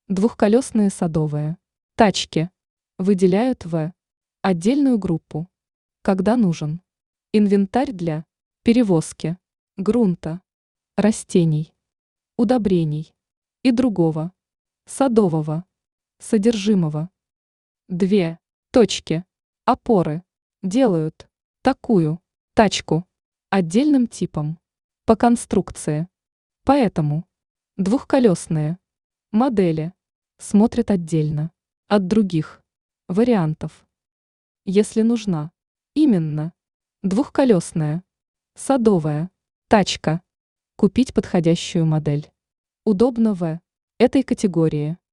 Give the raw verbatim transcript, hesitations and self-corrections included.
Двухколесные садовые тачки выделяют в отдельную группу, когда нужен инвентарь для перевозки грунта, растений, удобрений и другого садового содержимого. Две точки опоры делают такую тачку отдельным типом по конструкции, поэтому двухколесные модели смотрят отдельно от других вариантов. Если нужна именно двухколесная садовая тачка, купить подходящую модель удобно в этой категории.